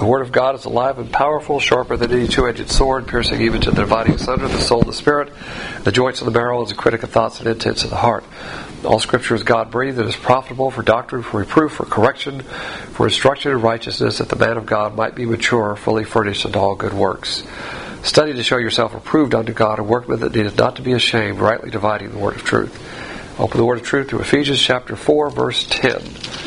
The Word of God is alive and powerful, sharper than any two-edged sword, piercing even to the dividing asunder the soul and the spirit, the joints of the marrow, and the critic of thoughts and intents of the heart. All Scripture is God-breathed and is profitable for doctrine, for reproof, for correction, for instruction in righteousness, that the man of God might be mature, fully furnished unto all good works. Study to show yourself approved unto God, a workman that needeth not to be ashamed, rightly dividing the word of truth. Open the word of truth to Ephesians chapter 4, verse 10.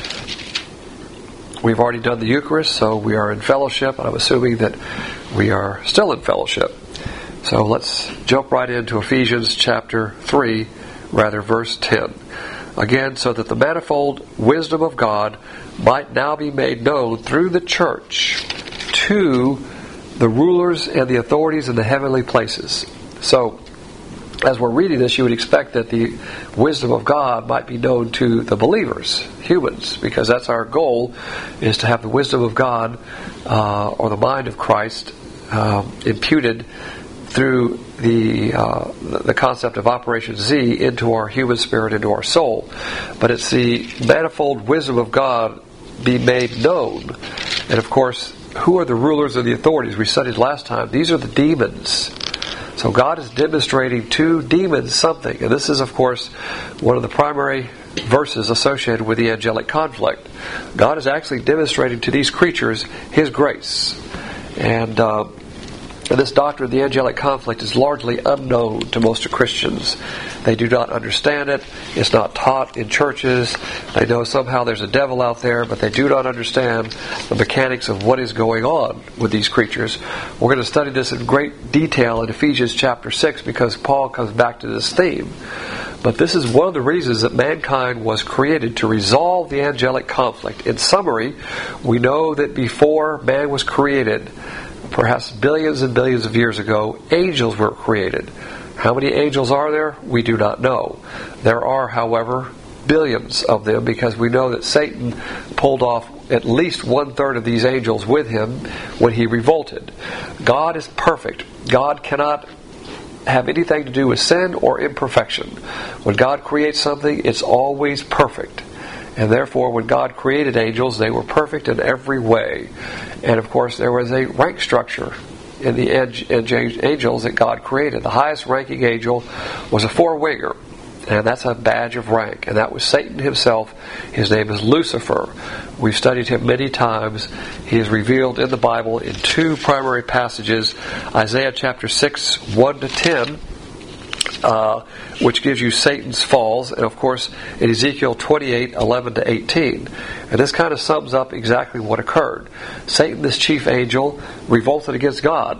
We've already done the Eucharist, so we are in fellowship, and I'm assuming that we are still in fellowship. So let's jump right into Ephesians chapter 3, verse 10. Again, so that the manifold wisdom of God might now be made known through the church to the rulers and the authorities in the heavenly places. So, as we're reading this, you would expect that the wisdom of God might be known to the believers, humans, because that's our goal, is to have the wisdom of God or the mind of Christ imputed through the concept of Operation Z into our human spirit, into our soul. But it's the manifold wisdom of God be made known. And of course, who are the rulers and the authorities? We studied last time. These are the demons. So God is demonstrating to demons something. And this is, of course, one of the primary verses associated with the angelic conflict. God is actually demonstrating to these creatures His grace. And this doctrine of the angelic conflict is largely unknown to most Christians. They do not understand it. It's not taught in churches. They know somehow there's a devil out there, but they do not understand the mechanics of what is going on with these creatures. We're going to study this in great detail in Ephesians chapter 6 because Paul comes back to this theme. But this is one of the reasons that mankind was created, to resolve the angelic conflict. In summary, we know that before man was created, perhaps billions and billions of years ago, angels were created. How many angels are there? We do not know. There are, however, billions of them, because we know that Satan pulled off at least 1/3 of these angels with him when he revolted. God is perfect. God cannot have anything to do with sin or imperfection. When God creates something, it's always perfect. And therefore, when God created angels, they were perfect in every way. And of course, there was a rank structure in the angels that God created. The highest ranking angel was a four-winger. And that's a badge of rank. And that was Satan himself. His name is Lucifer. We've studied him many times. He is revealed in the Bible in two primary passages. Isaiah chapter 6, 1-10. Which gives you Satan's falls, and of course in Ezekiel 28, 11-18. And this kind of sums up exactly what occurred. Satan, this chief angel, revolted against God.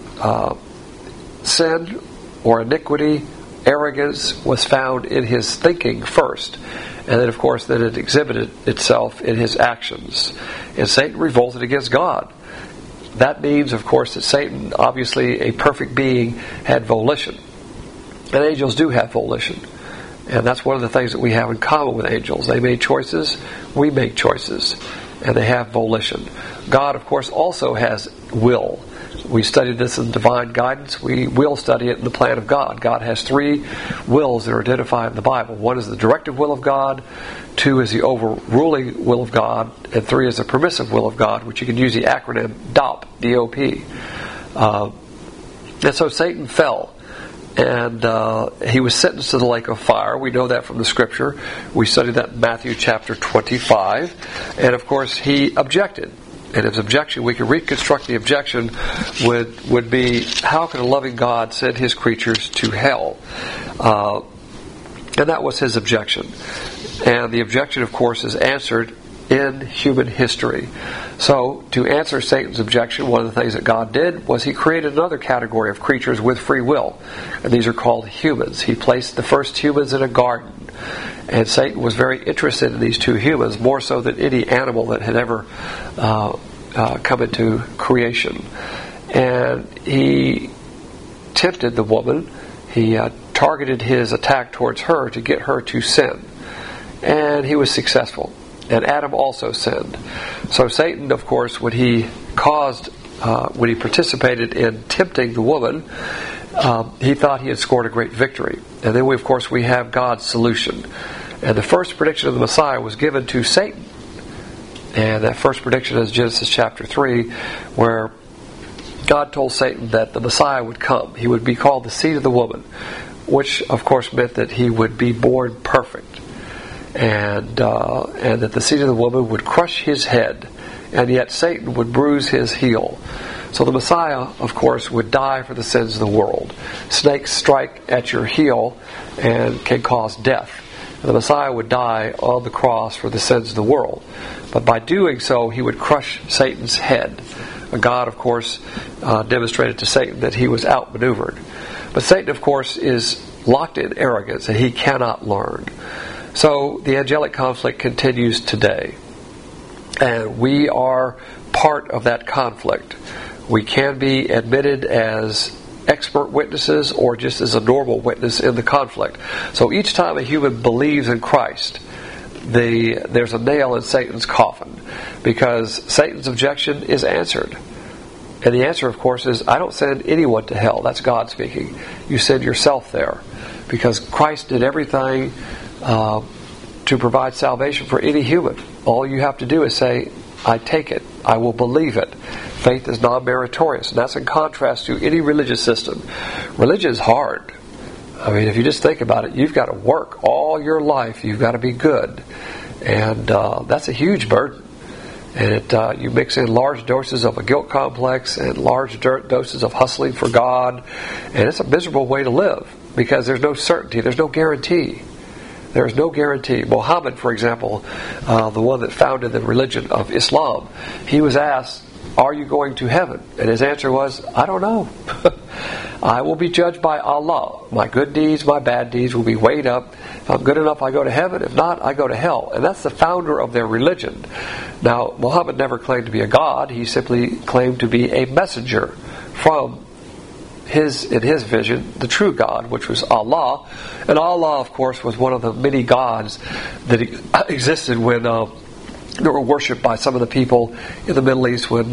Sin or iniquity, arrogance was found in his thinking first. And then of course then it exhibited itself in his actions. And Satan revolted against God. That means of course that Satan, obviously a perfect being, had volition. And angels do have volition. And that's one of the things that we have in common with angels. They made choices, we make choices. And they have volition. God, of course, also has will. We studied this in Divine Guidance. We will study it in the plan of God. God has three wills that are identified in the Bible. One is the directive will of God. Two is the overruling will of God. And three is the permissive will of God, which you can use the acronym DOP, D-O-P. And so Satan fell. And he was sentenced to the lake of fire. We know that from the Scripture. We studied that in Matthew chapter 25. And of course, he objected. And his objection, we can reconstruct the objection, would be, how can a loving God send His creatures to hell? And that was his objection. And the objection, of course, is answered in human history. So, to answer Satan's objection, one of the things that God did was He created another category of creatures with free will. And these are called humans. He placed the first humans in a garden. And Satan was very interested in these two humans, more so than any animal that had ever come into creation. And he tempted the woman. He targeted his attack towards her to get her to sin. And he was successful. And Adam also sinned. So Satan, of course, when he participated in tempting the woman, he thought he had scored a great victory. And then, we have God's solution. And the first prediction of the Messiah was given to Satan. And that first prediction is Genesis chapter 3, where God told Satan that the Messiah would come. He would be called the seed of the woman, which of course meant that he would be born perfect, and that the seed of the woman would crush his head, and yet Satan would bruise his heel. So the Messiah, of course, would die for the sins of the world. Snakes strike at your heel and can cause death. And the Messiah would die on the cross for the sins of the world. But by doing so, he would crush Satan's head. God, of course, demonstrated to Satan that he was outmaneuvered. But Satan, of course, is locked in arrogance, and he cannot learn. So the angelic conflict continues today. And we are part of that conflict. We can be admitted as expert witnesses or just as a normal witness in the conflict. So each time a human believes in Christ, there's a nail in Satan's coffin, because Satan's objection is answered. And the answer, of course, is, I don't send anyone to hell. That's God speaking. You send yourself there, because Christ did everything to provide salvation for any human. All you have to do is say, I take it. I will believe it. Faith is non-meritorious. And that's in contrast to any religious system. Religion is hard. I mean, if you just think about it, you've got to work all your life. You've got to be good. And that's a huge burden. And you mix in large doses of a guilt complex and large doses of hustling for God. And it's a miserable way to live, because there's no certainty. There's no guarantee. There is no guarantee. Muhammad, for example, the one that founded the religion of Islam, he was asked, are you going to heaven? And his answer was, I don't know. I will be judged by Allah. My good deeds, my bad deeds will be weighed up. If I'm good enough, I go to heaven. If not, I go to hell. And that's the founder of their religion. Now, Muhammad never claimed to be a god. He simply claimed to be a messenger from in his vision, the true God, which was Allah. And Allah, of course, was one of the many gods that existed when they were worshipped by some of the people in the Middle East when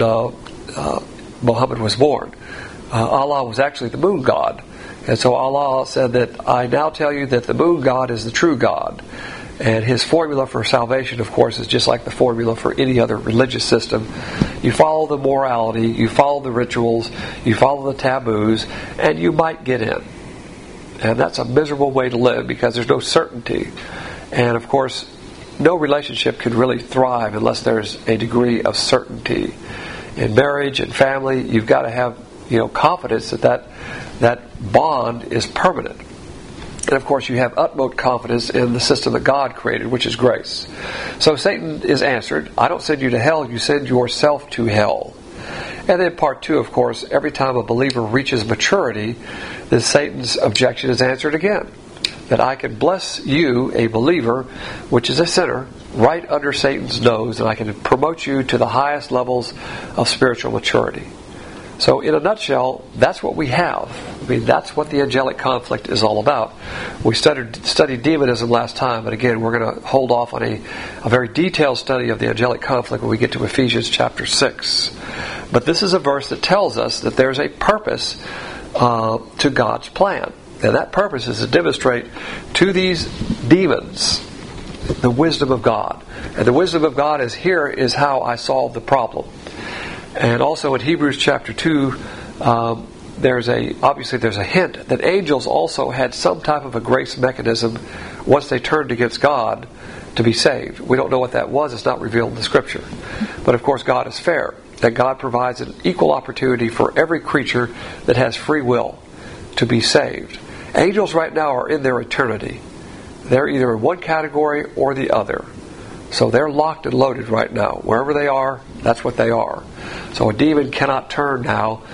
Muhammad was born. Allah was actually the moon god. And so Allah said that, I now tell you that the moon god is the true God. And his formula for salvation, of course, is just like the formula for any other religious system. You follow the morality, you follow the rituals, you follow the taboos, and you might get in. And that's a miserable way to live, because there's no certainty. And of course, no relationship can really thrive unless there's a degree of certainty. In marriage and family, you've got to have confidence that bond is permanent. And of course, you have utmost confidence in the system that God created, which is grace. So Satan is answered. I don't send you to hell, you send yourself to hell. And then part 2, of course, every time a believer reaches maturity, then Satan's objection is answered again. That I can bless you, a believer, which is a sinner, right under Satan's nose, and I can promote you to the highest levels of spiritual maturity. So in a nutshell, that's what we have. I mean, that's what the angelic conflict is all about. We studied demonism last time, but again, we're going to hold off on a very detailed study of the angelic conflict when we get to Ephesians chapter 6. But this is a verse that tells us that there's a purpose to God's plan. And that purpose is to demonstrate to these demons the wisdom of God. And the wisdom of God is, here is how I solve the problem. And also in Hebrews chapter 2, there's a hint that angels also had some type of a grace mechanism once they turned against God to be saved. We don't know what that was. It's not revealed in the Scripture. But of course, God is fair. That God provides an equal opportunity for every creature that has free will to be saved. Angels right now are in their eternity. They're either in one category or the other. So they're locked and loaded right now. Wherever they are, that's what they are. So a demon cannot turn now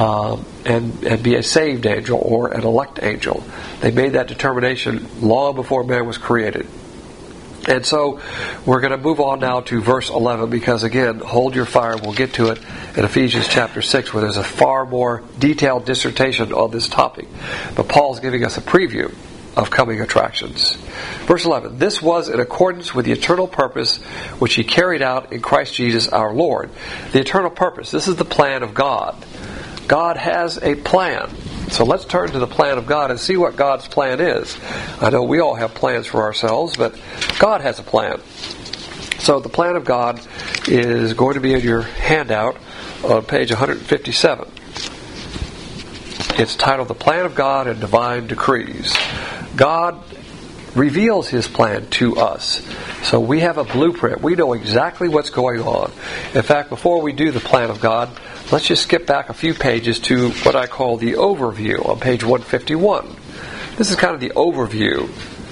and be a saved angel or an elect angel. They made that determination long before man was created. And so we're going to move on now to verse 11, because again, hold your fire. We'll get to it in Ephesians chapter 6, where there's a far more detailed dissertation on this topic. But Paul's giving us a preview of coming attractions. Verse 11, this was in accordance with the eternal purpose which He carried out in Christ Jesus our Lord. The eternal purpose, this is the plan of God. God has a plan. So let's turn to the plan of God and see what God's plan is. I know we all have plans for ourselves, but God has a plan. So the plan of God is going to be in your handout on page 157. It's titled The Plan of God and Divine Decrees. God reveals His plan to us. So we have a blueprint. We know exactly what's going on. In fact, before we do the plan of God, let's just skip back a few pages to what I call the overview on page 151. This is kind of the overview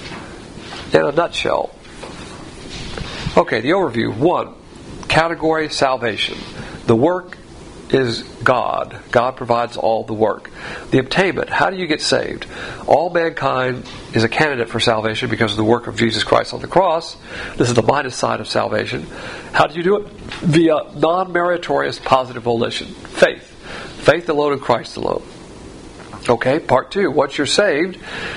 in a nutshell. Okay, the overview. 1. Category salvation. The work is God. God provides all the work. The obtainment. How do you get saved? All mankind is a candidate for salvation because of the work of Jesus Christ on the cross. This is the minus side of salvation. How do you do it? Via non-meritorious positive volition. Faith. Faith alone in Christ alone. Okay, part 2. Once you're saved,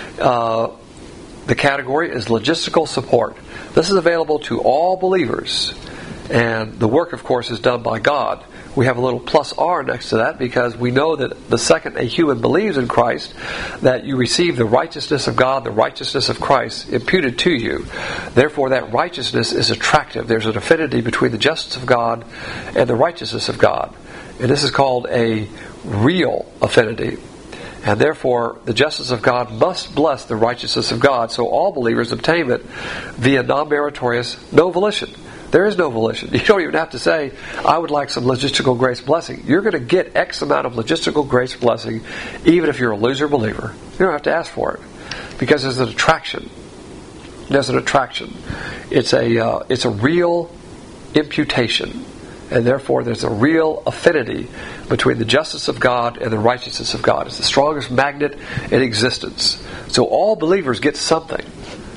the category is logistical support. This is available to all believers. And the work, of course, is done by God. We have a little plus R next to that because we know that the second a human believes in Christ, that you receive the righteousness of God, the righteousness of Christ imputed to you. Therefore, that righteousness is attractive. There's an affinity between the justice of God and the righteousness of God. And this is called a real affinity. And therefore, the justice of God must bless the righteousness of God. So all believers obtain it via non-meritorious, no volition. There is no volition. You don't even have to say, I would like some logistical grace blessing. You're going to get X amount of logistical grace blessing even if you're a loser believer. You don't have to ask for it. Because there's an attraction. There's an attraction. It's a real imputation. And therefore there's a real affinity between the justice of God and the righteousness of God. It's the strongest magnet in existence. So all believers get something.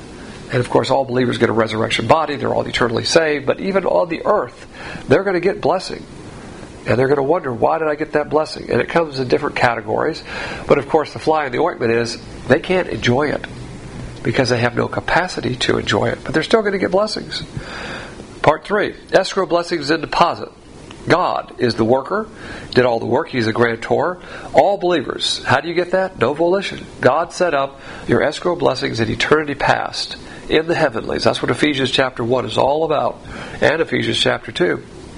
And of course all believers get a resurrection body. They're all eternally saved. But even on the earth, they're going to get blessing. And they're going to wonder, why did I get that blessing? And it comes in different categories. But of course the fly in the ointment is, they can't enjoy it. Because they have no capacity to enjoy it. But they're still going to get blessings. Part 3. Escrow blessings in deposit. God is the worker, did all the work, He's a grantor. All believers, how do you get that? No volition. God set up your escrow blessings in eternity past, in the heavenlies. That's what Ephesians chapter 1 is all about, and Ephesians chapter 2.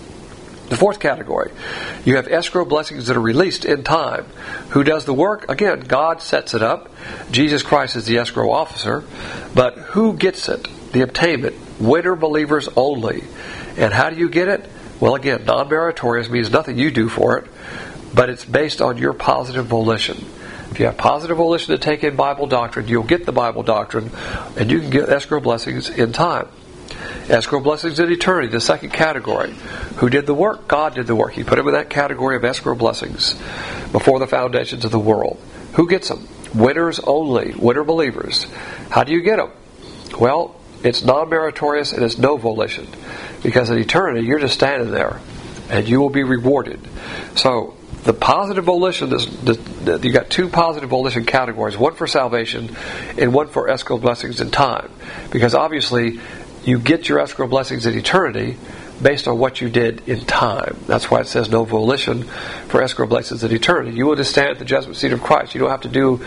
The 4th category, you have escrow blessings that are released in time. Who does the work? Again, God sets it up. Jesus Christ is the escrow officer. But who gets it? The obtainment. Winner believers only. And how do you get it? Well, again, non-meritorious means nothing you do for it, but it's based on your positive volition. If you have positive volition to take in Bible doctrine, you'll get the Bible doctrine, and you can get escrow blessings in time. Escrow blessings in eternity, the 2nd category. Who did the work? God did the work. He put them in that category of escrow blessings before the foundations of the world. Who gets them? Winners only. Winner believers. How do you get them? Well, it's non-meritorious and it's no volition. Because in eternity, you're just standing there and you will be rewarded. So, the positive volition, you got 2 positive volition categories, one for salvation and one for escrow blessings in time. Because obviously, you get your escrow blessings in eternity based on what you did in time. That's why it says no volition for escrow blessings in eternity. You will just stand at the judgment seat of Christ. You don't have to do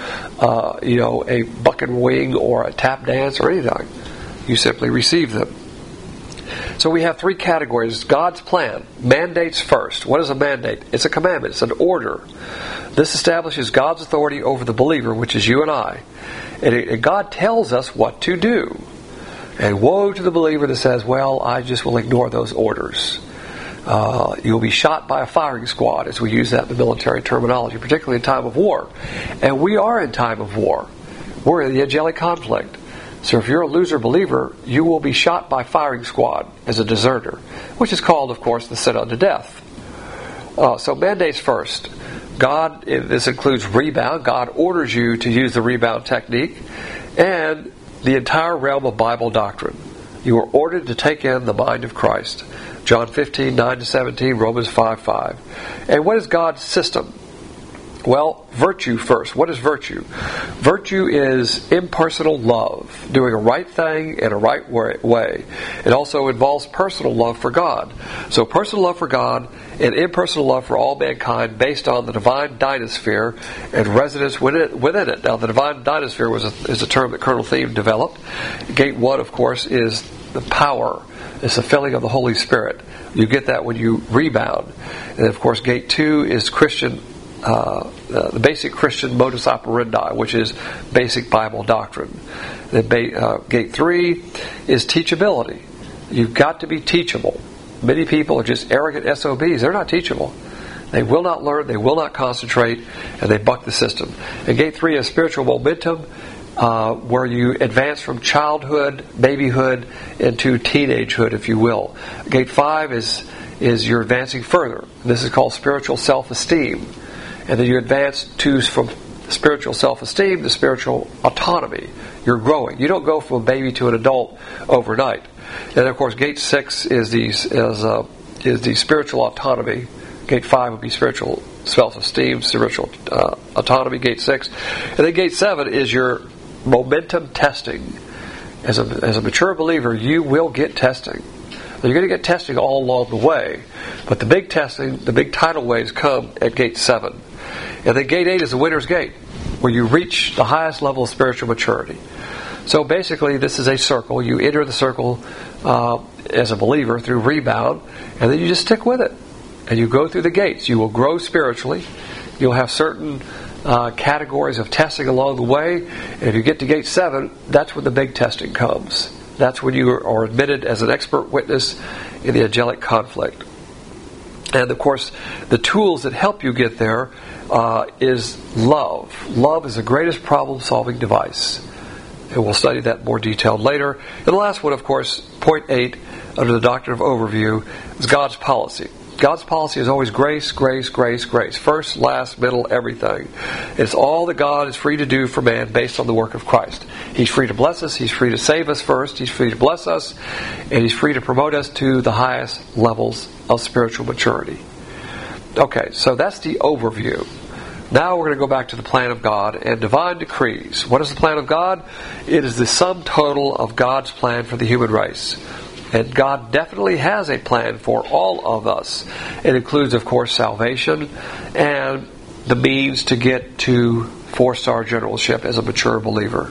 a buck and wing or a tap dance or anything. You simply receive them. So we have 3 categories. God's plan. Mandates first. What is a mandate? It's a commandment. It's an order. This establishes God's authority over the believer, which is you and I. And God tells us what to do. And woe to the believer that says, well, I just will ignore those orders. You'll be shot by a firing squad, as we use that in the military terminology, particularly in time of war. And we are in time of war. We're in the angelic conflict. So if you're a loser believer, you will be shot by firing squad as a deserter, which is called, of course, the sin unto death. So mandates first. God, this includes rebound. God orders you to use the rebound technique. And the entire realm of Bible doctrine. You are ordered to take in the mind of Christ. John 15, 9-17, Romans 5, 5. And what is God's system? Well, virtue first. What is virtue? Virtue is impersonal love, doing a right thing in a right way. It also involves personal love for God. So personal love for God and impersonal love for all mankind based on the divine dynasphere and residence within it. Now, the divine dynasphere is a term that Colonel Thiem developed. Gate 1, of course, is the power. It's the filling of the Holy Spirit. You get that when you rebound. And of course, gate 2 is Christian, the basic Christian modus operandi, which is basic Bible doctrine. Then gate 3 is teachability. You've got to be teachable. Many people are just arrogant SOBs. They're not teachable. They will not learn, they will not concentrate, and they buck the system. And gate 3 is spiritual momentum, where you advance from childhood, babyhood, into teenagehood, if you will. Gate 5 is you're advancing further. This is called spiritual self-esteem. And then you advance from spiritual self-esteem to spiritual autonomy. You're growing. You don't go from a baby to an adult overnight. And of course, gate 6 is the spiritual autonomy. Gate 5 would be spiritual self-esteem, spiritual autonomy, gate 6. And then gate 7 is your momentum testing. As a mature believer, you will get testing. You're going to get testing all along the way. But the big testing, the big tidal waves come at gate 7. And then gate 8 is the winner's gate, where you reach the highest level of spiritual maturity. So basically, this is a circle. You enter the circle as a believer through rebound, and then you just stick with it. And you go through the gates. You will grow spiritually. You'll have certain categories of testing along the way. And if you get to gate 7, that's when the big testing comes. That's when you are admitted as an expert witness in the angelic conflict. And of course, the tools that help you get there is love. Love is the greatest problem-solving device. And we'll study that more detailed later. And the last one, of course, point 8, under the doctrine of overview, is God's policy. God's policy is always grace, grace, grace, grace. First, last, middle, everything. It's all that God is free to do for man based on the work of Christ. He's free to bless us. He's free to save us first. He's free to bless us. And He's free to promote us to the highest levels of spiritual maturity. Okay, so that's the overview. Now we're going to go back to the plan of God and divine decrees. What is the plan of God? It is the sum total of God's plan for the human race. And God definitely has a plan for all of us. It includes, of course, salvation and the means to get to 4-star generalship as a mature believer.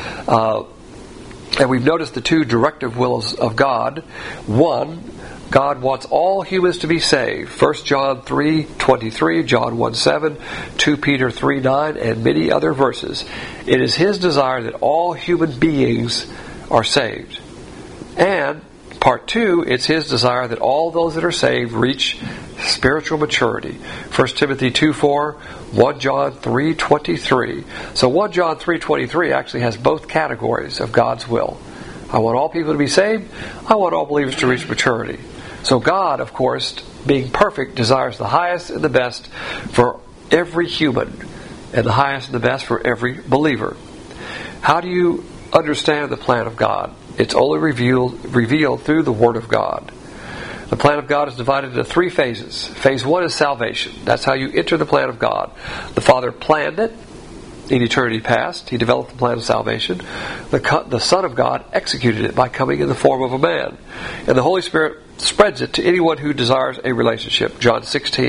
And we've noticed the 2 directive wills of God. 1, God wants all humans to be saved. 1 John 3:23, John 1:7, 2 Peter 3:9, and many other verses. It is His desire that all human beings are saved. And Part 2, it's His desire that all those that are saved reach spiritual maturity. 1 Timothy 2:4, 1 John 3:23. So 1 John 3:23 actually has both categories of God's will. I want all people to be saved. I want all believers to reach maturity. So God, of course, being perfect, desires the highest and the best for every human, and the highest and the best for every believer. How do you understand the plan of God? It's only revealed through the Word of God. The plan of God is divided into 3 phases. Phase 1 is salvation. That's how you enter the plan of God. The Father planned it in eternity past. He developed the plan of salvation. The Son of God executed it by coming in the form of a man. And the Holy Spirit spreads it to anyone who desires a relationship. John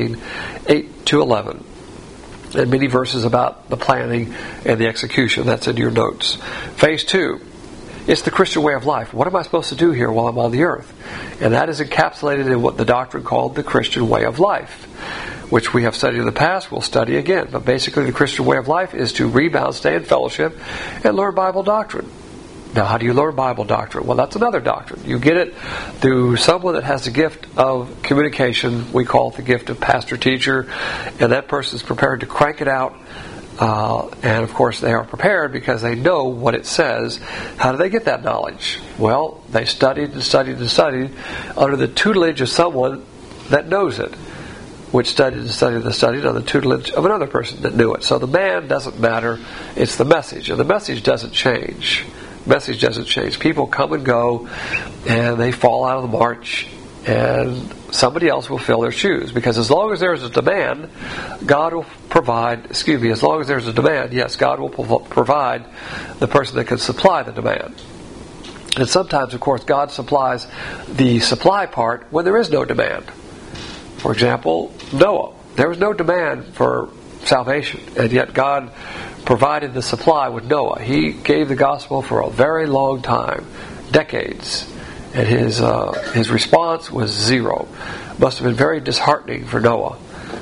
16:8-11. And many verses about the planning and the execution. That's in your notes. Phase 2. It's the Christian way of life. What am I supposed to do here while I'm on the earth? And that is encapsulated in what the doctrine called the Christian way of life, which we have studied in the past, we'll study again. But basically the Christian way of life is to rebound, stay in fellowship, and learn Bible doctrine. Now, how do you learn Bible doctrine? Well, that's another doctrine. You get it through someone that has the gift of communication. We call it the gift of pastor-teacher. And that person is prepared to crank it out. And of course they are prepared because they know what it says. How do they get that knowledge? Well, they studied and studied and studied under the tutelage of someone that knows it, which studied and studied and studied under the tutelage of another person that knew it. So the man doesn't matter, it's the message. And the message doesn't change. Message doesn't change. People come and go, and they fall out of the march, and somebody else will fill their shoes. Because as long as there's a demand, God will provide, as long as there's a demand, yes, God will provide the person that can supply the demand. And sometimes, of course, God supplies the supply part when there is no demand. For example, Noah. There was no demand for salvation, and yet God provided the supply with Noah. He gave the gospel for a very long time, decades. And his response was 0. Must have been very disheartening for Noah.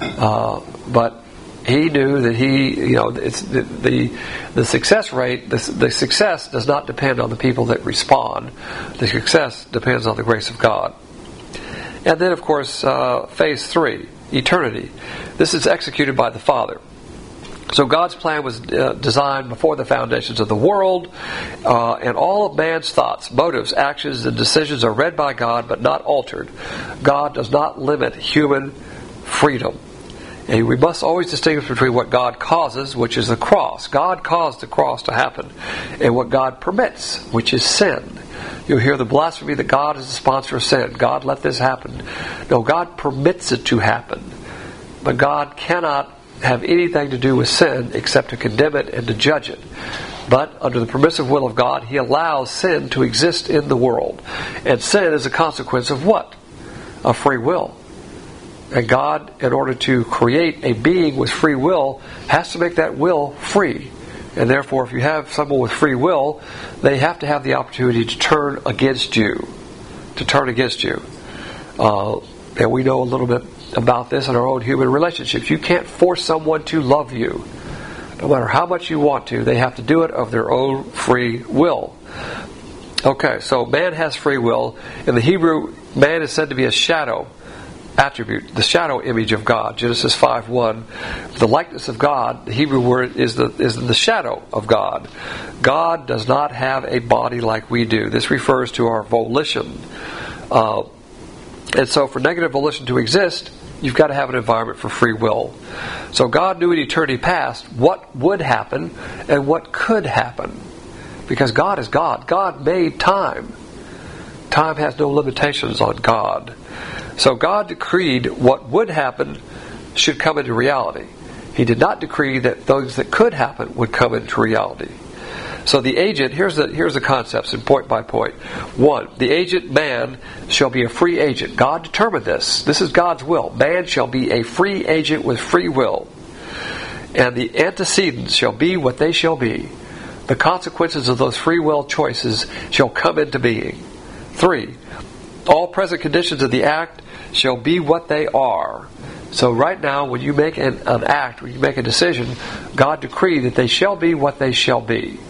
But he knew that it's the success rate. The success does not depend on the people that respond. The success depends on the grace of God. And then, of course, phase 3, eternity. This is executed by the Father. So God's plan was designed before the foundations of the world, and all of man's thoughts, motives, actions, and decisions are read by God but not altered. God does not limit human freedom. And we must always distinguish between what God causes, which is the cross. God caused the cross to happen, and what God permits, which is sin. You'll hear the blasphemy that God is the sponsor of sin. God let this happen. No, God permits it to happen. But God cannot have anything to do with sin except to condemn it and to judge it. But under the permissive will of God, He allows sin to exist in the world. And sin is a consequence of what? Of free will. And God, in order to create a being with free will, has to make that will free. And therefore, if you have someone with free will, they have to have the opportunity to turn against you. To turn against you. And we know a little bit about this in our own human relationships. You can't force someone to love you. No matter how much you want to, they have to do it of their own free will. Okay, so man has free will. In the Hebrew, man is said to be a shadow attribute, the shadow image of God. Genesis 5:1. The likeness of God, the Hebrew word is the shadow of God. God does not have a body like we do. This refers to our volition. And so for negative volition to exist, you've got to have an environment for free will. So God knew in eternity past what would happen and what could happen. Because God is God. God made time. Time has no limitations on God. So God decreed what would happen should come into reality. He did not decree that those that could happen would come into reality. So the agent, here's the concepts in point by point. 1, the agent man shall be a free agent. God determined this. This is God's will. Man shall be a free agent with free will. And the antecedents shall be what they shall be. The consequences of those free will choices shall come into being. 3, all present conditions of the act shall be what they are. So right now, when you make an act, when you make a decision, God decreed that they shall be what they shall be.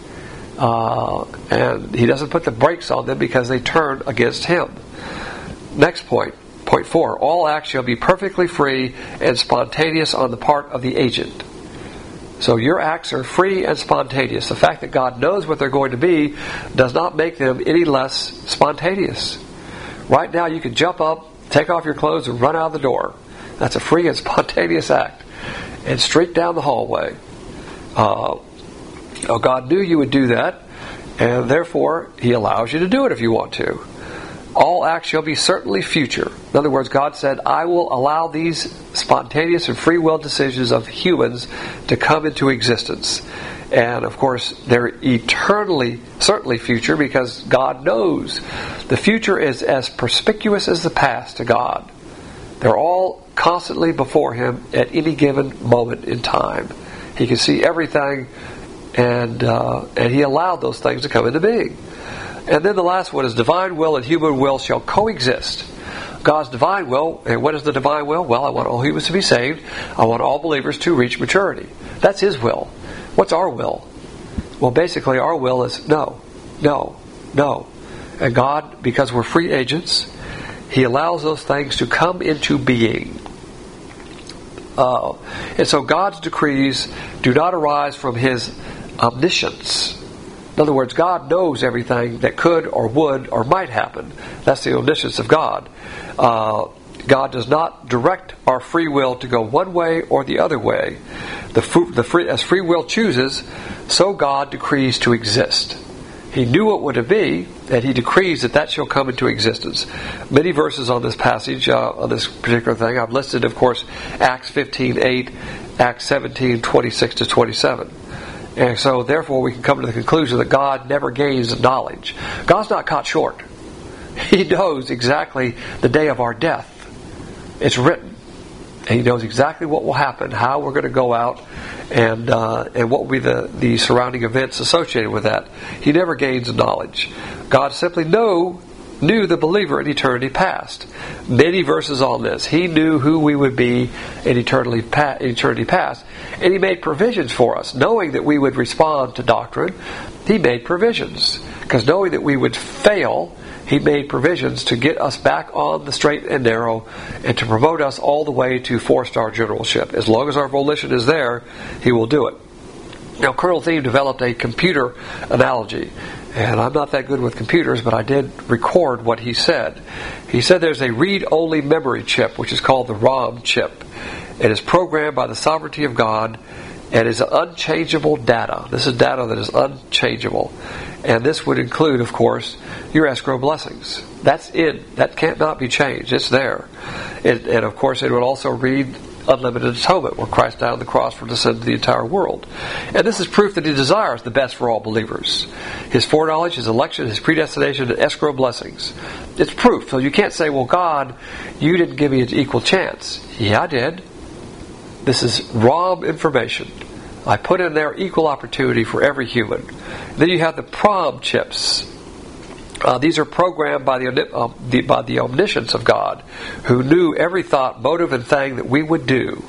And He doesn't put the brakes on them because they turn against Him. Next point, point 4. All acts shall be perfectly free and spontaneous on the part of the agent. So your acts are free and spontaneous. The fact that God knows what they're going to be does not make them any less spontaneous. Right now you can jump up, take off your clothes, and run out of the door. That's a free and spontaneous act. And streak down the hallway. God knew you would do that, and therefore He allows you to do it if you want to. All acts shall be certainly future. In other words, God said, I will allow these spontaneous and free will decisions of humans to come into existence. And of course, they're eternally, certainly future, because God knows. The future is as perspicuous as the past to God. They're all constantly before Him at any given moment in time. He can see everything, and He allowed those things to come into being. And then the last one is divine will and human will shall coexist. God's divine will, and what is the divine will? Well, I want all humans to be saved. I want all believers to reach maturity. That's His will. What's our will? Well, basically our will is no, no, no. And God, because we're free agents, He allows those things to come into being. And so God's decrees do not arise from His omniscience. In other words, God knows everything that could or would or might happen. That's the omniscience of God. God does not direct our free will to go one way or the other way. As free will chooses, so God decrees to exist. He knew what would it be, and He decrees that shall come into existence. Many verses on this passage, on this particular thing, I've listed, of course, Acts 15:8, Acts 17:26-27. And so, therefore, we can come to the conclusion that God never gains knowledge. God's not caught short. He knows exactly the day of our death. It's written. And He knows exactly what will happen, how we're going to go out, and what will be the surrounding events associated with that. He never gains knowledge. God simply knows knew the believer in eternity past. Many verses on this. He knew who we would be in eternity past. And He made provisions for us. Knowing that we would respond to doctrine, He made provisions. Because knowing that we would fail, He made provisions to get us back on the straight and narrow and to promote us all the way to 4-star generalship. As long as our volition is there, He will do it. Now, Colonel Thiem developed a computer analogy. And I'm not that good with computers, but I did record what he said. He said there's a read-only memory chip, which is called the ROM chip. It is programmed by the sovereignty of God and is unchangeable data. This is data that is unchangeable. And this would include, of course, your escrow blessings. That's it. That can't not be changed. It's there. And of course, it would also read unlimited atonement, where Christ died on the cross for the sin of the entire world. And this is proof that He desires the best for all believers. His foreknowledge, His election, His predestination, and escrow blessings. It's proof. So you can't say, well, God, you didn't give me an equal chance. Yeah, I did. This is raw information. I put in there equal opportunity for every human. Then you have the prom chips. These are programmed by the omniscience of God, who knew every thought, motive, and thing that we would do.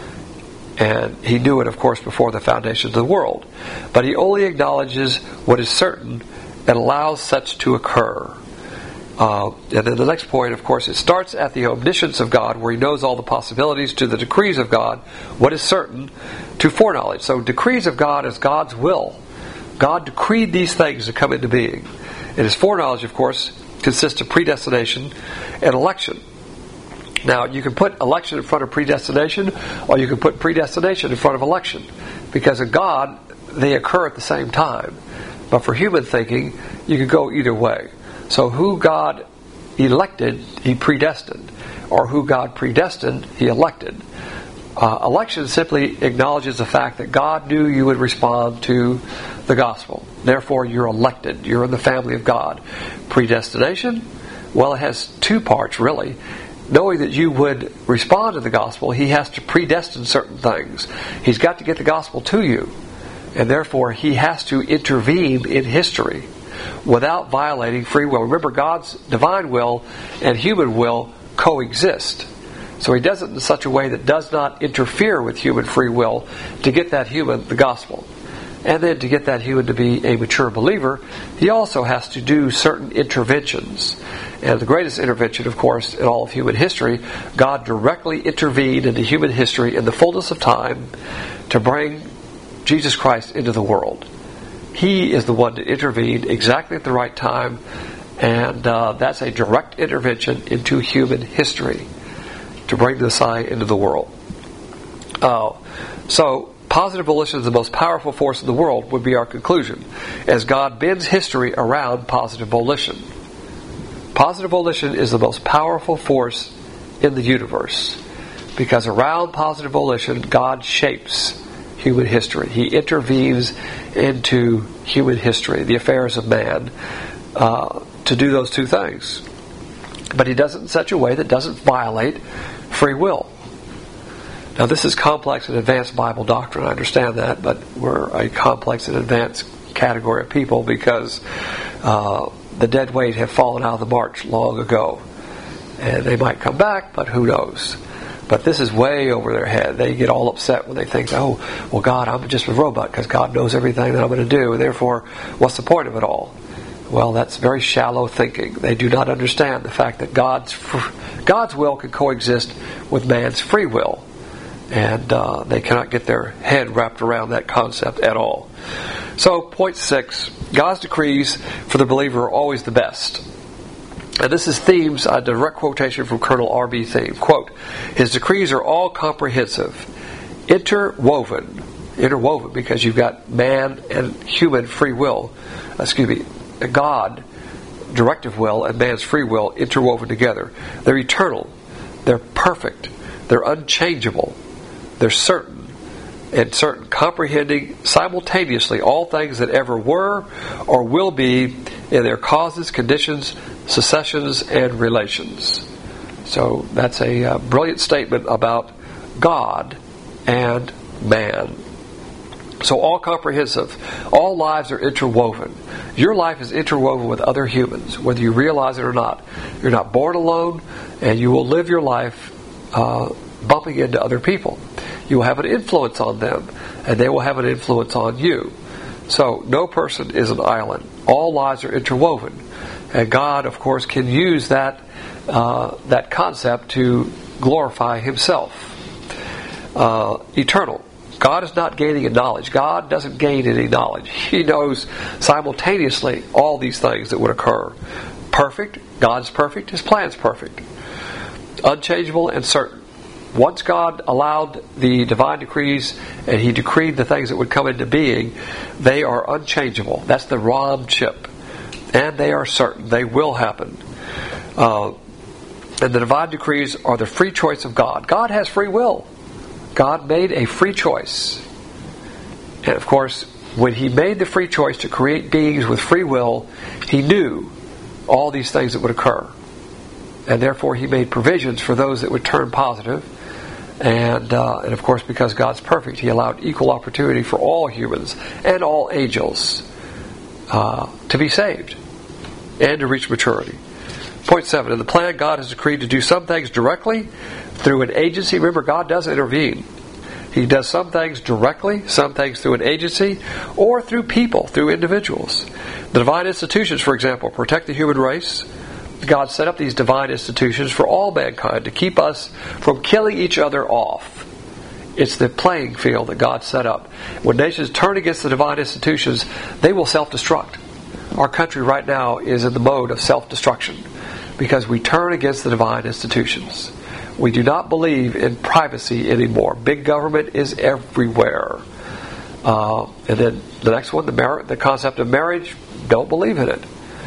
And He knew it, of course, before the foundations of the world. But He only acknowledges what is certain and allows such to occur. And then the next point, of course, it starts at the omniscience of God, where He knows all the possibilities, to the decrees of God, what is certain, to foreknowledge. So decrees of God is God's will. God decreed these things to come into being. And His foreknowledge, of course, consists of predestination and election. Now, you can put election in front of predestination, or you can put predestination in front of election. Because in God, they occur at the same time. But for human thinking, you can go either way. So who God elected, He predestined. Or who God predestined, He elected. Election simply acknowledges the fact that God knew you would respond to the gospel. Therefore, you're elected. You're in the family of God. Predestination, well, it has two parts, really. Knowing that you would respond to the gospel, He has to predestine certain things. He's got to get the gospel to you. And therefore, He has to intervene in history without violating free will. Remember, God's divine will and human will coexist. So He does it in such a way that does not interfere with human free will to get that human the gospel. And then to get that human to be a mature believer, He also has to do certain interventions. And the greatest intervention, of course, in all of human history, God directly intervened into human history in the fullness of time to bring Jesus Christ into the world. He is the one that intervened exactly at the right time, and that's a direct intervention into human history to bring the Messiah into the world. So, positive volition is the most powerful force in the world would be our conclusion, as God bends history around positive volition. Positive volition is the most powerful force in the universe, because around positive volition, God shapes human history. He intervenes into human history, the affairs of man, to do those two things. But He does it in such a way that doesn't violate free will. Now, this is complex and advanced Bible doctrine, I understand that, but we're a complex and advanced category of people because the dead weight have fallen out of the march long ago. And they might come back, but who knows? But this is way over their head. They get all upset when they think, oh, well, God, I'm just a robot because God knows everything that I'm going to do, and therefore, what's the point of it all? Well, that's very shallow thinking. They do not understand the fact that God's will can coexist with man's free will. And they cannot get their head wrapped around that concept at all. So, point 6, God's decrees for the believer are always the best. And this is Thiem's direct quotation from Colonel R.B. Thiem. Quote, His decrees are all comprehensive, interwoven because you've got man and human free will, God, directive will, and man's free will interwoven together. They're eternal, they're perfect, they're unchangeable, they're certain, comprehending simultaneously all things that ever were or will be in their causes, conditions, successions, and relations. So that's a brilliant statement about God and man. So all comprehensive. All lives are interwoven. Your life is interwoven with other humans, whether you realize it or not. You're not born alone, and you will live your life bumping into other people. You will have an influence on them, and they will have an influence on you. So no person is an island. All lives are interwoven. And God, of course, can use that concept to glorify Himself. Eternal. God is not gaining in knowledge. God doesn't gain any knowledge. He knows simultaneously all these things that would occur. Perfect. God's perfect. His plan's perfect. Unchangeable and certain. Once God allowed the divine decrees and He decreed the things that would come into being, they are unchangeable. That's the Ram chip. And they are certain. They will happen. And the divine decrees are the free choice of God. God has free will. God made a free choice. And of course, when He made the free choice to create beings with free will, He knew all these things that would occur. And therefore He made provisions for those that would turn positive. And of course, because God's perfect, He allowed equal opportunity for all humans and all angels to be saved and to reach maturity. Point 7. In the plan, God has decreed to do some things directly through an agency. Remember, God does intervene. He does some things directly, some things through an agency, or through people, through individuals. The divine institutions, for example, protect the human race. God set up these divine institutions for all mankind to keep us from killing each other off. It's the playing field that God set up. When nations turn against the divine institutions, they will self-destruct. Our country right now is in the mode of self-destruction because we turn against the divine institutions. We do not believe in privacy anymore. Big government is everywhere. And then the next one, the concept of marriage, don't believe in it.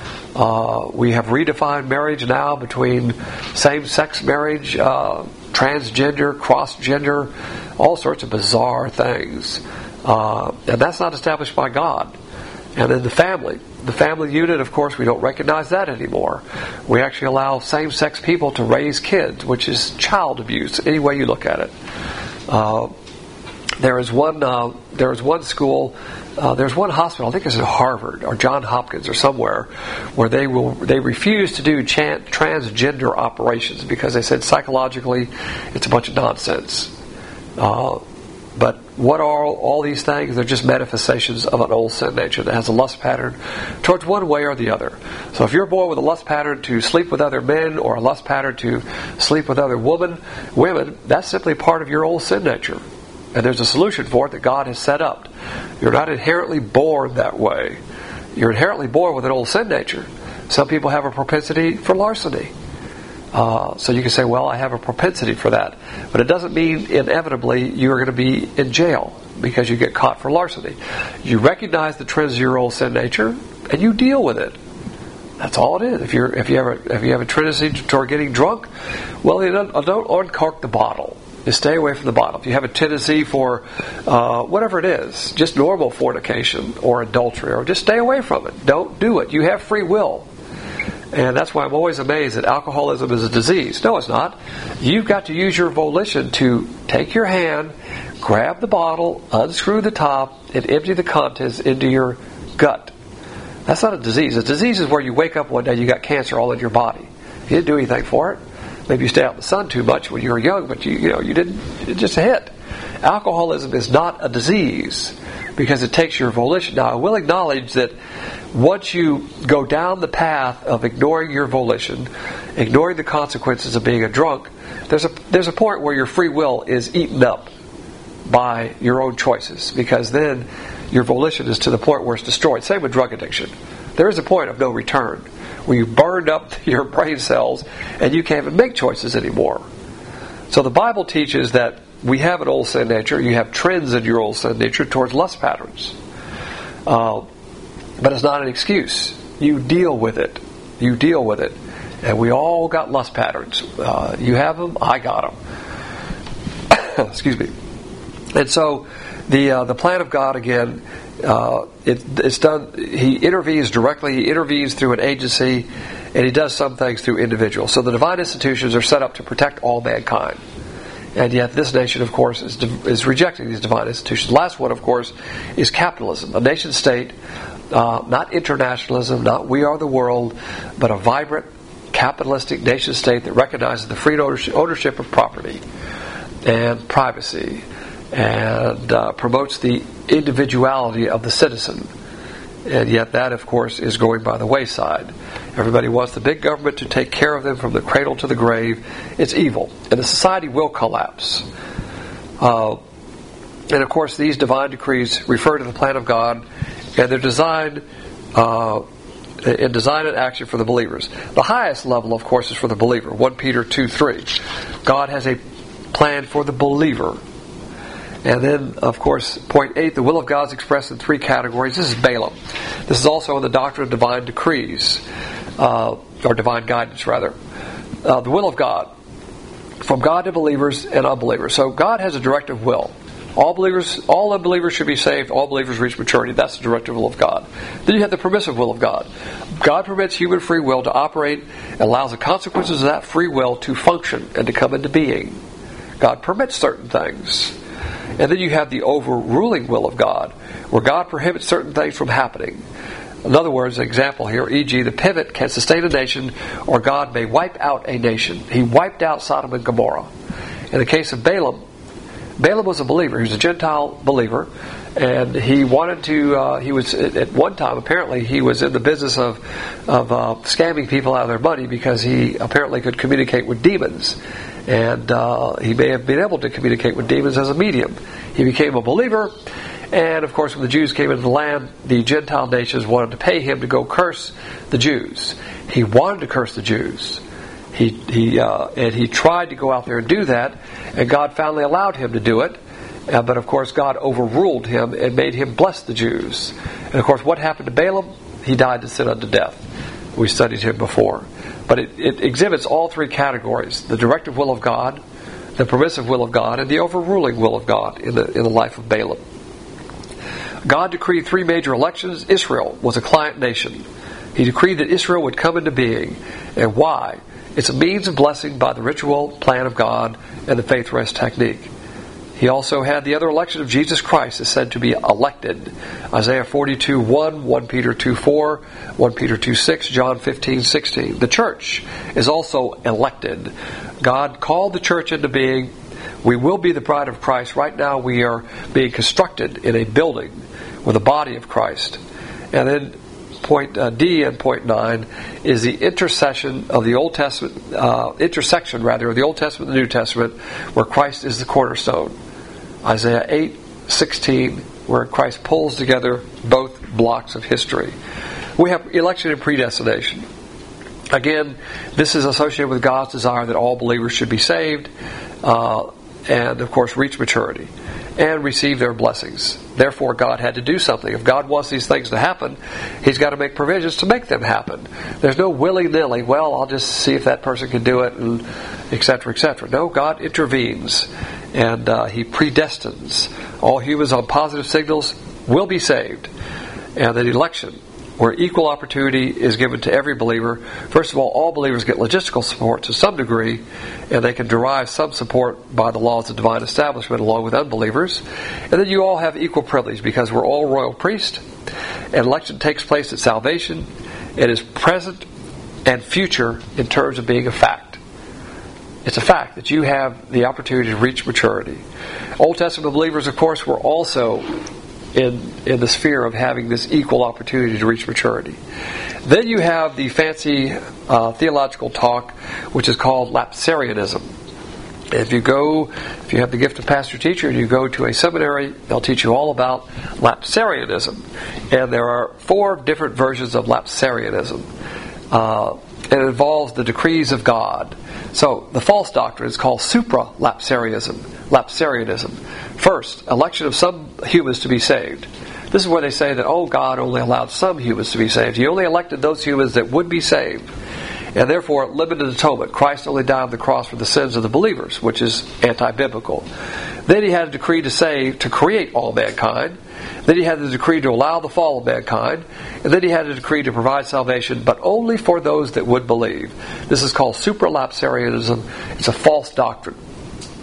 We have redefined marriage now between same-sex marriage, transgender, cross-gender, all sorts of bizarre things. And that's not established by God. And then the family unit, of course, we don't recognize that anymore. We actually allow same-sex people to raise kids, which is child abuse, any way you look at it. There is one school, there's one hospital, I think it's in Harvard or Johns Hopkins or somewhere, where they refuse to do transgender operations because they said psychologically it's a bunch of nonsense. But what are all these things? They're just manifestations of an old sin nature that has a lust pattern towards one way or the other. So if you're born with a lust pattern to sleep with other men or a lust pattern to sleep with other women, that's simply part of your old sin nature. And there's a solution for it that God has set up. You're not inherently born that way. You're inherently born with an old sin nature. Some people have a propensity for larceny. So you can say, well, I have a propensity for that. But it doesn't mean inevitably you're going to be in jail because you get caught for larceny. You recognize the trends of your old sin nature and you deal with it. That's all it is. If you have a tendency toward getting drunk, well, don't uncork the bottle. Just stay away from the bottle. If you have a tendency for whatever it is, just normal fornication or adultery, or just stay away from it. Don't do it. You have free will. And that's why I'm always amazed that alcoholism is a disease. No, it's not. You've got to use your volition to take your hand, grab the bottle, unscrew the top, and empty the contents into your gut. That's not a disease. A disease is where you wake up one day, you got cancer all in your body. You didn't do anything for it. Maybe you stay out in the sun too much when you were young, but you didn't. It just hit. Alcoholism is not a disease because it takes your volition. Now, I will acknowledge that once you go down the path of ignoring your volition, ignoring the consequences of being a drunk, there's a point where your free will is eaten up by your own choices, because then your volition is to the point where it's destroyed. Same with drug addiction. There is a point of no return where you burned up your brain cells and you can't even make choices anymore. So the Bible teaches that we have an old sin nature. You have trends in your old sin nature towards lust patterns. But it's not an excuse. You deal with it. You deal with it. And we all got lust patterns. You have them, I got them. Excuse me. And so the plan of God, again, it's done. He intervenes directly. He intervenes through an agency, and He does some things through individuals. So the divine institutions are set up to protect all mankind. And yet this nation, of course, is rejecting these divine institutions. The last one, of course, is capitalism. A nation state, not internationalism, not we are the world, but a vibrant, capitalistic nation state that recognizes the free ownership of property and privacy and promotes the individuality of the citizen. And yet that, of course, is going by the wayside. Everybody wants the big government to take care of them from the cradle to the grave. It's evil. And the society will collapse. And of course, these divine decrees refer to the plan of God, and they're designed in design and action for the believers. The highest level, of course, is for the believer. 1 Peter 2:3. God has a plan for the believer. And then, of course, point 8, the will of God is expressed in 3 categories. This is Balaam. This is also in the doctrine of divine decrees, or divine guidance, rather. The will of God, from God to believers and unbelievers. So God has a directive will. All unbelievers should be saved. All believers reach maturity. That's the directive will of God. Then you have the permissive will of God. God permits human free will to operate and allows the consequences of that free will to function and to come into being. God permits certain things. And then you have the overruling will of God, where God prohibits certain things from happening. In other words, an example here, e.g., the pivot can sustain a nation, or God may wipe out a nation. He wiped out Sodom and Gomorrah. In the case of Balaam was a believer. He was a Gentile believer, and he wanted to. He was at one time, apparently, he was in the business of scamming people out of their money because he apparently could communicate with demons, and he may have been able to communicate with demons as a medium. He became a believer, and of course, when the Jews came into the land, the Gentile nations wanted to pay him to go curse the Jews. He wanted to curse the Jews. And he tried to go out there and do that, and God finally allowed him to do it. But of course, God overruled him and made him bless the Jews. And of course, what happened to Balaam? He died to sin unto death. We studied him before. But it exhibits all 3 categories: the directive will of God, the permissive will of God, and the overruling will of God in the life of Balaam. God decreed 3 major elections. Israel was a client nation. He decreed that Israel would come into being. And why? It's a means of blessing by the ritual plan of God and the faith rest technique. He also had the other election of Jesus Christ is said to be elected. Isaiah 42:1, 1 Peter 2:4, 1 Peter 2:6, John 15:16. The church is also elected. God called the church into being. We will be the bride of Christ. Right now we are being constructed in a building with the body of Christ. And then point D and point 9 is the intersection of the Old Testament, of the Old Testament and the New Testament, where Christ is the cornerstone. Isaiah 8:16, where Christ pulls together both blocks of history. We have election and predestination. Again, this is associated with God's desire that all believers should be saved, and of course reach maturity and receive their blessings. Therefore, God had to do something. If God wants these things to happen, He's got to make provisions to make them happen. There's no willy-nilly, well, I'll just see if that person can do it, and etc., etc. No, God intervenes, and He predestines. All humans on positive signals will be saved. And the election, where equal opportunity is given to every believer. First of all believers get logistical support to some degree, and they can derive some support by the laws of divine establishment along with unbelievers. And then you all have equal privilege because we're all royal priests, and election takes place at salvation. It is present and future in terms of being a fact. It's a fact that you have the opportunity to reach maturity. Old Testament believers, of course, were also in the sphere of having this equal opportunity to reach maturity. Then you have the fancy theological talk, which is called Lapsarianism. If you have the gift of pastor-teacher and you go to a seminary, they'll teach you all about Lapsarianism. And there are 4 different versions of Lapsarianism. It involves the decrees of God. So the false doctrine is called supra-Lapsarianism. First, election of some humans to be saved. This is where they say that, God only allowed some humans to be saved. He only elected those humans that would be saved. And therefore, limited atonement. Christ only died on the cross for the sins of the believers, which is anti-biblical. Then He had a decree to save, to create all mankind. Then He had the decree to allow the fall of mankind. And then He had a decree to provide salvation, but only for those that would believe. This is called supralapsarianism. It's a false doctrine.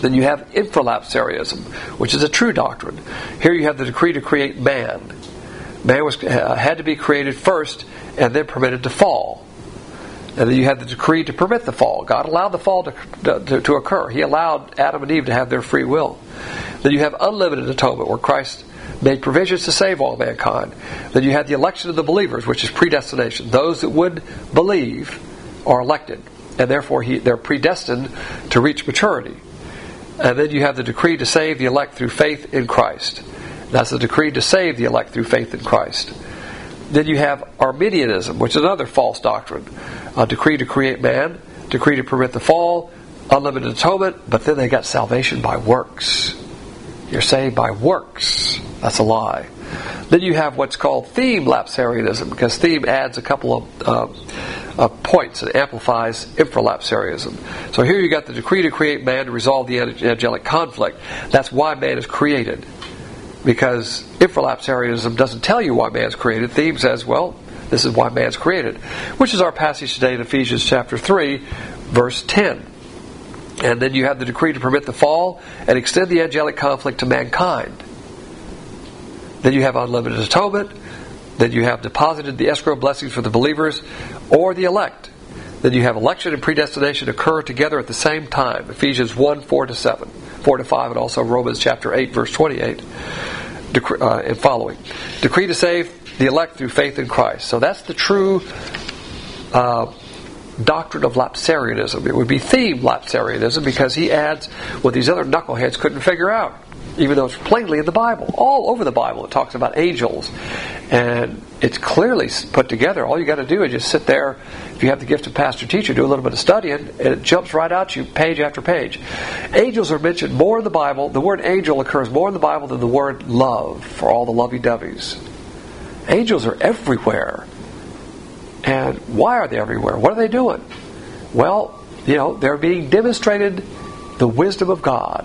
Then you have infralapsarianism, which is a true doctrine. Here you have the decree to create man. Man had to be created first and then permitted to fall. And then you have the decree to permit the fall. God allowed the fall to occur. He allowed Adam and Eve to have their free will. Then you have unlimited atonement, where Christ made provisions to save all mankind. Then you have the election of the believers, which is predestination. Those that would believe are elected, and therefore they're predestined to reach maturity. And then you have the decree to save the elect through faith in Christ. That's the decree to save the elect through faith in Christ. Then you have Arminianism, which is another false doctrine. A decree to create man, decree to permit the fall, unlimited atonement, but then they got salvation by works. You're saved by works. That's a lie. Then you have what's called theme lapsarianism, because theme adds a couple of points and amplifies infralapsarianism. So here you got the decree to create man to resolve the angelic conflict. That's why man is created. Because infralapsarianism doesn't tell you why man's created. Theme says, well, this is why man's created. Which is our passage today in Ephesians chapter 3, verse 10. And then you have the decree to permit the fall and extend the angelic conflict to mankind. Then you have unlimited atonement. Then you have deposited the escrow blessings for the believers or the elect. Then you have election and predestination occur together at the same time. Ephesians 1, 4-7, 4-5, and also Romans chapter 8, verse 28 and following. Decree to save the elect through faith in Christ. So that's the true doctrine of lapsarianism. It would be theme lapsarianism, because he adds what these other knuckleheads couldn't figure out, even though it's plainly in the Bible. All over the Bible it talks about angels, and it's clearly put together. All you got to do is just sit there, if you have the gift of pastor teacher, do a little bit of studying, and it jumps right out you page after page. Angels are mentioned more in the Bible. The word angel occurs more in the Bible than the word love, for all the lovey-doveys. Angels are everywhere. And why are they everywhere? What are they doing? Well, they're being demonstrated the wisdom of God.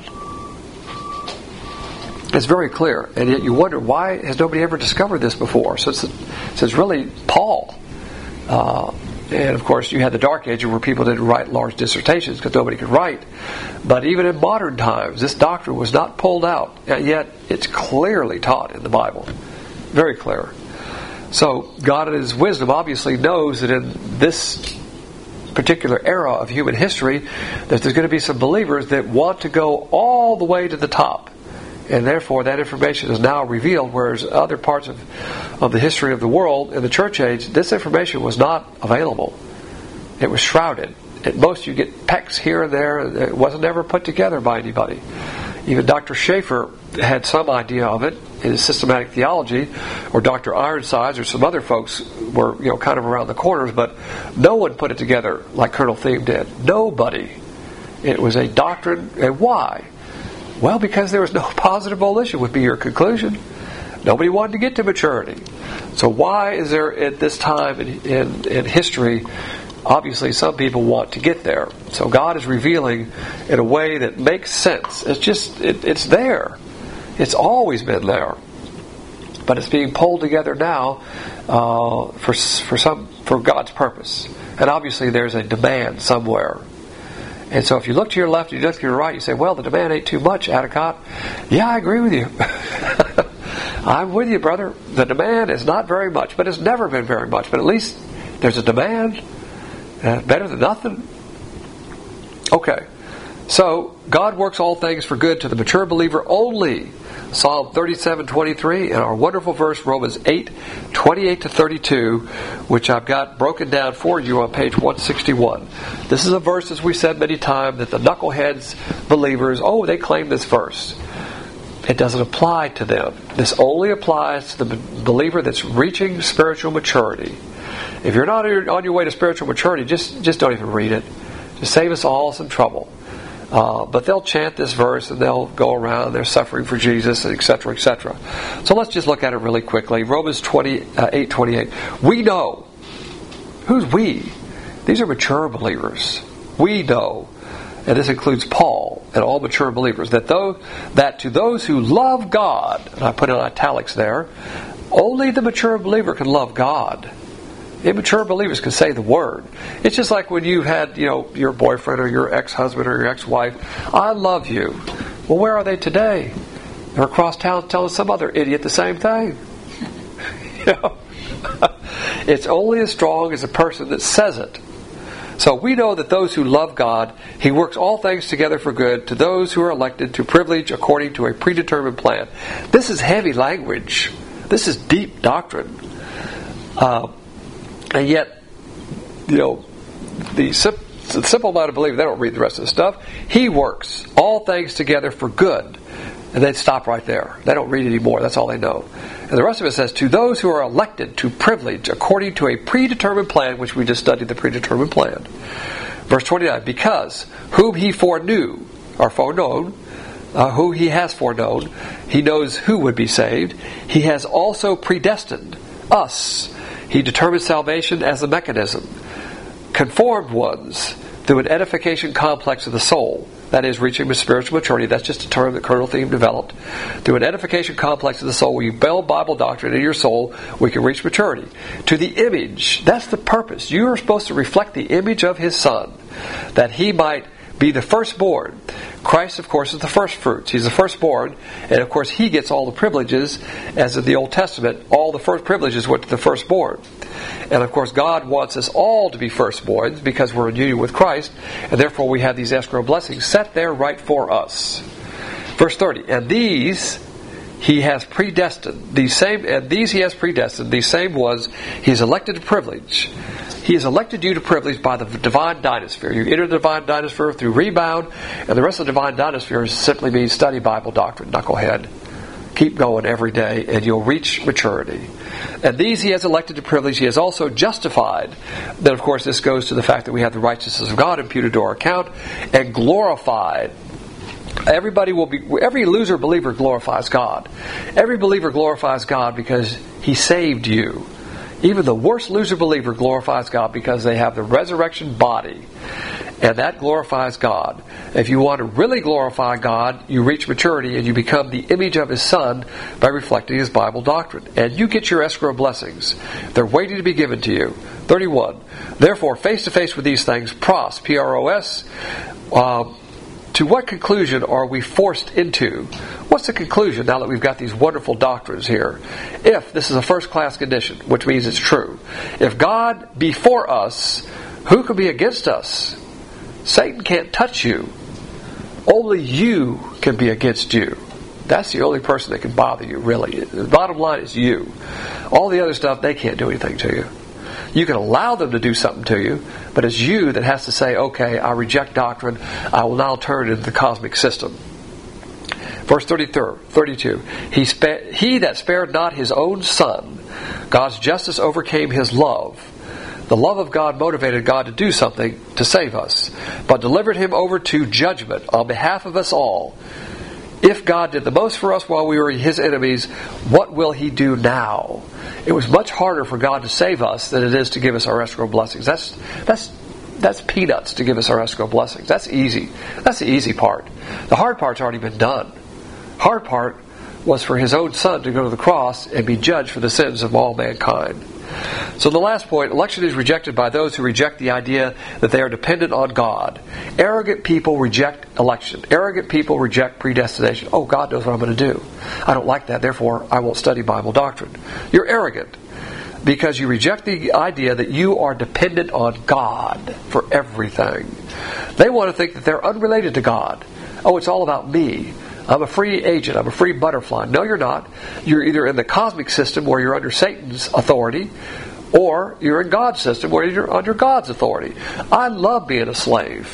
It's very clear. And yet you wonder, why has nobody ever discovered this before? So it's really Paul. And of course you had the Dark Ages where people didn't write large dissertations because nobody could write. But even in modern times, this doctrine was not pulled out. And yet it's clearly taught in the Bible. Very clear. So God in His wisdom obviously knows that in this particular era of human history that there's going to be some believers that want to go all the way to the top. And therefore that information is now revealed, whereas other parts of the history of the world in the church age, this information was not available. It was shrouded. At most you get pecks here and there. It wasn't ever put together by anybody. Even Dr. Schaeffer had some idea of it in his systematic theology, or Dr. Ironsides or some other folks were kind of around the corners, but no one put it together like Colonel Thiem did. Nobody. It was a doctrine. And why? Well, because there was no positive volition would be your conclusion. Nobody wanted to get to maturity. So why is there at this time in history, obviously some people want to get there. So God is revealing in a way that makes sense. It's just, it's there. It's always been there. But it's being pulled together now for God's purpose. And obviously there's a demand somewhere. And so if you look to your left and you look to your right, you say, well, the demand ain't too much, Atticott. Yeah, I agree with you. I'm with you, brother. The demand is not very much, but it's never been very much. But at least there's a demand. Better than nothing. Okay. So, God works all things for good to the mature believer only. Psalm 37:23 and our wonderful verse Romans 8:28-32, which I've got broken down for you on page 161. This is a verse, as we said many times, that the knuckleheads believers, they claim this verse. It doesn't apply to them. This only applies to the believer that's reaching spiritual maturity. If you're not on your way to spiritual maturity, just don't even read it. Just save us all some trouble. But they'll chant this verse and they'll go around, they're suffering for Jesus, etc., etc. So let's just look at it really quickly. Romans 8:28. We know. Who's we? These are mature believers. We know, and this includes Paul and all mature believers, that to those who love God, and I put in italics there, only the mature believer can love God. Immature believers can say the word. It's just like when you had, your boyfriend or your ex-husband or your ex-wife, I love you. Well, where are they today? They're across town telling some other idiot the same thing. It's only as strong as a person that says it. So we know that those who love God, He works all things together for good to those who are elected to privilege according to a predetermined plan. This is heavy language. This is deep doctrine. And yet, the simple-minded believer, they don't read the rest of the stuff. He works all things together for good. And they stop right there. They don't read anymore. That's all they know. And the rest of it says, to those who are elected to privilege according to a predetermined plan, which we just studied the predetermined plan. Verse 29, because whom He foreknew, or foreknown, who He has foreknown, He knows who would be saved. He has also predestined us. He determined salvation as a mechanism. Conformed ones through an edification complex of the soul. That is, reaching spiritual maturity. That's just a term that Colonel Thiem developed. Through an edification complex of the soul, where you build Bible doctrine in your soul, we can reach maturity. To the image. That's the purpose. You are supposed to reflect the image of His Son, that He might be the firstborn. Christ, of course, is the first fruits. He's the firstborn, and of course He gets all the privileges, as in the Old Testament, all the first privileges went to the firstborn. And of course God wants us all to be firstborns because we're in union with Christ, and therefore we have these escrow blessings set there right for us. Verse 30, and these He has predestined. These He has predestined. These same ones He has elected to privilege. He has elected you to privilege by the divine dynasphere. You enter the divine dynasphere through rebound, and the rest of the divine dynasphere simply means study Bible doctrine, knucklehead. Keep going every day, and you'll reach maturity. And these He has elected to privilege. He has also justified. Then, of course, this goes to the fact that we have the righteousness of God imputed to our account, and glorified. Every loser believer glorifies God. Every believer glorifies God because He saved you. Even the worst loser believer glorifies God because they have the resurrection body. And that glorifies God. If you want to really glorify God, you reach maturity and you become the image of His Son by reflecting His Bible doctrine. And you get your escrow blessings. They're waiting to be given to you. 31. Therefore, face to face with these things, pros, P-R-O-S, to what conclusion are we forced into? What's the conclusion now that we've got these wonderful doctrines here? If this is a first-class condition, which means it's true. If God be for us, who can be against us? Satan can't touch you. Only you can be against you. That's the only person that can bother you, really. The bottom line is you. All the other stuff, they can't do anything to you. You can allow them to do something to you, but it's you that has to say, okay, I reject doctrine. I will now turn into the cosmic system. Verse 32. He that spared not His own Son, God's justice overcame His love. The love of God motivated God to do something to save us, but delivered Him over to judgment on behalf of us all. If God did the most for us while we were His enemies, what will He do now? It was much harder for God to save us than it is to give us our escrow blessings. That's peanuts to give us our escrow blessings. That's easy. That's the easy part. The hard part's already been done. Hard part was for His own Son to go to the cross and be judged for the sins of all mankind. So the last point, election is rejected by those who reject the idea that they are dependent on God. Arrogant people reject election. Arrogant people reject predestination. Oh, God knows what I'm going to do. I don't like that, therefore I won't study Bible doctrine. You're arrogant because you reject the idea that you are dependent on God for everything. They want to think that they're unrelated to God. Oh, it's all about me. I'm a free agent. I'm a free butterfly. No, you're not. You're either in the cosmic system where you're under Satan's authority, or you're in God's system where you're under God's authority. I love being a slave.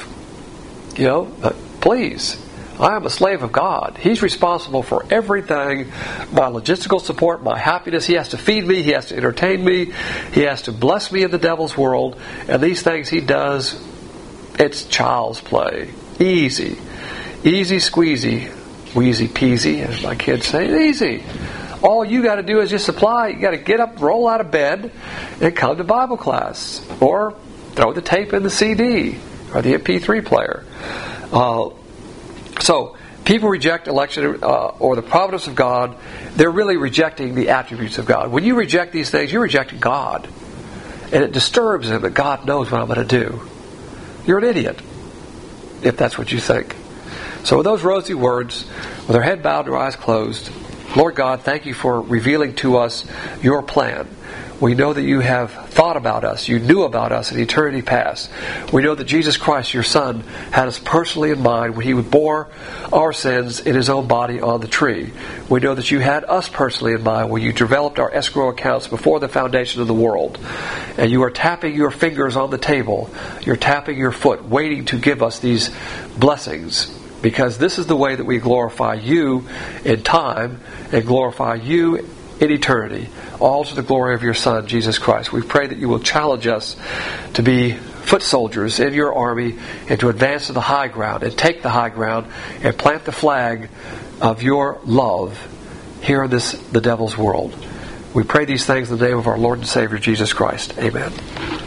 Please. I am a slave of God. He's responsible for everything. My logistical support, my happiness. He has to feed me. He has to entertain me. He has to bless me in the devil's world. And these things He does, it's child's play. Easy. Easy squeezy. Wheezy peasy, as my kids say. Easy. All you got to do is just apply. You got to get up, roll out of bed, and come to Bible class. Or throw the tape in the CD or the MP3 player. So, people reject election or the providence of God. They're really rejecting the attributes of God. When you reject these things, you're rejecting God. And it disturbs him that God knows what I'm going to do. You're an idiot, if that's what you think. So with those rosy words, with our head bowed and our eyes closed, Lord God, thank you for revealing to us your plan. We know that you have thought about us. You knew about us in eternity past. We know that Jesus Christ, your Son, had us personally in mind when He bore our sins in His own body on the tree. We know that you had us personally in mind when you developed our escrow accounts before the foundation of the world. And you are tapping your fingers on the table. You're tapping your foot, waiting to give us these blessings. Because this is the way that we glorify you in time and glorify you in eternity, all to the glory of your Son, Jesus Christ. We pray that you will challenge us to be foot soldiers in your army and to advance to the high ground and take the high ground and plant the flag of your love here in the devil's world. We pray these things in the name of our Lord and Savior, Jesus Christ. Amen.